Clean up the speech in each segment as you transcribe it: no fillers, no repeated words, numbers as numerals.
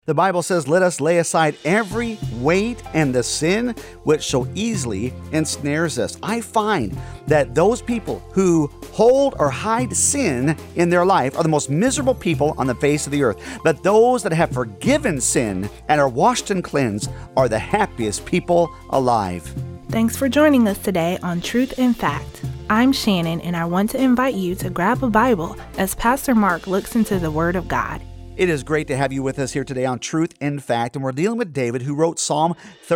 The Bible says, let us lay aside every weight and the sin which so easily ensnares us. I find that those people who hold or hide sin in their life are the most miserable people on the face of the earth. But those that have forgiven sin and are washed and cleansed are the happiest people alive. Thanks for joining us today on Truth in Fact. I'm Shannon, and I want to invite you to grab a Bible as Pastor Mark looks into the Word of God. It is great to have you with us here today on Truth in Fact, and we're dealing with David, who wrote Psalm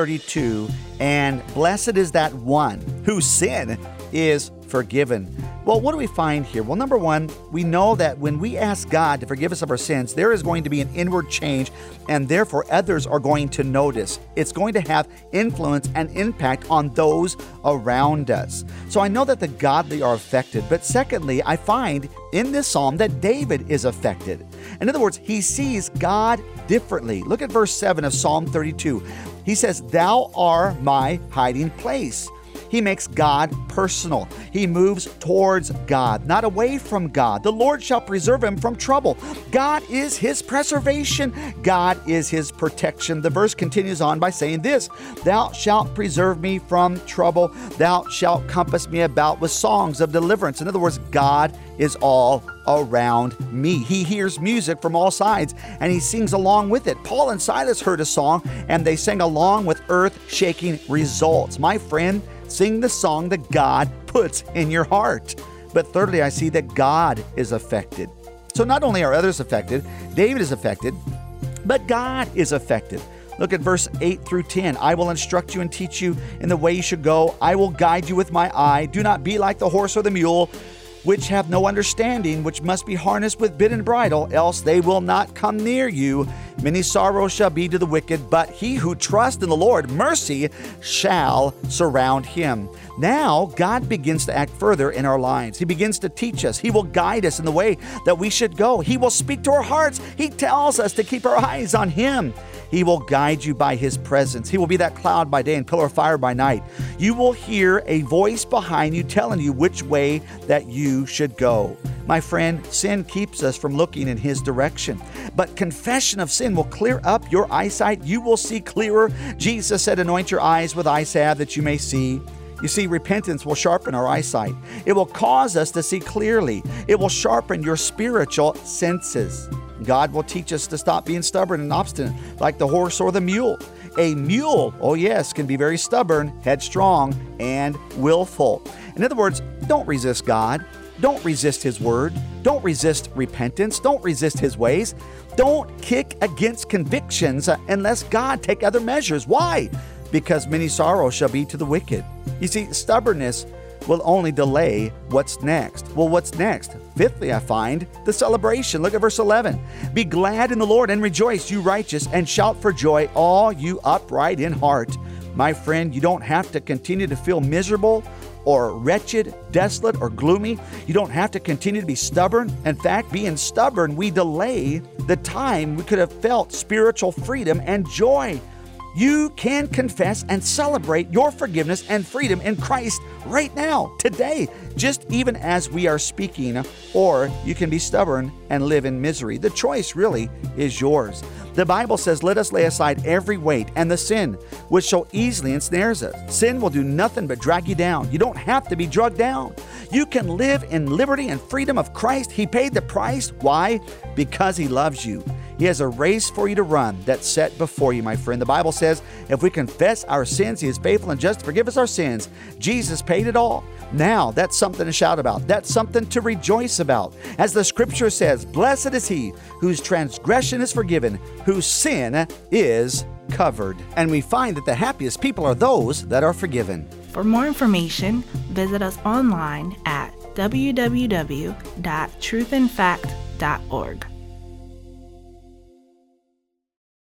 32, and blessed is that one whose sin is forgiven. Well, what do we find here? Well, number one, we know that when we ask God to forgive us of our sins, there is going to be an inward change, and therefore others are going to notice. It's going to have influence and impact on those around us. So I know that the godly are affected, but secondly, I find in this psalm that David is affected. In other words, he sees God differently. Look at verse 7 of Psalm 32. He says, "Thou art my hiding place." He makes God personal. He moves towards God, not away from God. The Lord shall preserve him from trouble. God is his preservation. God is his protection. The verse continues on by saying this, "Thou shalt preserve me from trouble. Thou shalt compass me about with songs of deliverance." In other words, God is all around me. He hears music from all sides and he sings along with it. Paul and Silas heard a song and they sang along with earth-shaking results. My friend, sing the song that God puts in your heart. But thirdly, I see that God is affected. So not only are others affected, David is affected, but God is affected. Look at verse 8 through 10. "I will instruct you and teach you in the way you should go. I will guide you with my eye. Do not be like the horse or the mule, which have no understanding, which must be harnessed with bit and bridle, else they will not come near you. Many sorrows shall be to the wicked, but he who trusts in the Lord, mercy shall surround him." Now, God begins to act further in our lives. He begins to teach us. He will guide us in the way that we should go. He will speak to our hearts. He tells us to keep our eyes on him. He will guide you by his presence. He will be that cloud by day and pillar of fire by night. You will hear a voice behind you telling you which way that you should go. My friend, sin keeps us from looking in his direction, but confession of sin will clear up your eyesight. You will see clearer. Jesus said, "Anoint your eyes with eye salve that you may see." You see, repentance will sharpen our eyesight. It will cause us to see clearly. It will sharpen your spiritual senses. God will teach us to stop being stubborn and obstinate like the horse or the mule. A mule, oh yes, can be very stubborn, headstrong, and willful. In other words, don't resist God. Don't resist his word. Don't resist repentance. Don't resist his ways. Don't kick against convictions unless God take other measures. Why? Because many sorrows shall be to the wicked. You see, stubbornness will only delay what's next. Well, what's next? Fifthly, I find the celebration. Look at verse 11. "Be glad in the Lord and rejoice, you righteous, and shout for joy, all you upright in heart." My friend, you don't have to continue to feel miserable or wretched, desolate, or gloomy. You don't have to continue to be stubborn. In fact, being stubborn, we delay the time we could have felt spiritual freedom and joy. You can confess and celebrate your forgiveness and freedom in Christ right now, today, just even as we are speaking, or you can be stubborn and live in misery. The choice really is yours. The Bible says, "Let us lay aside every weight and the sin which so easily ensnares us." Sin will do nothing but drag you down. You don't have to be drugged down. You can live in liberty and freedom of Christ. He paid the price. Why? Because he loves you. He has a race for you to run that's set before you, my friend. The Bible says, if we confess our sins, he is faithful and just to forgive us our sins. Jesus paid it all. Now, that's something to shout about. That's something to rejoice about. As the scripture says, "Blessed is he whose transgression is forgiven, whose sin is covered." And we find that the happiest people are those that are forgiven. For more information, visit us online at www.truthinfact.org.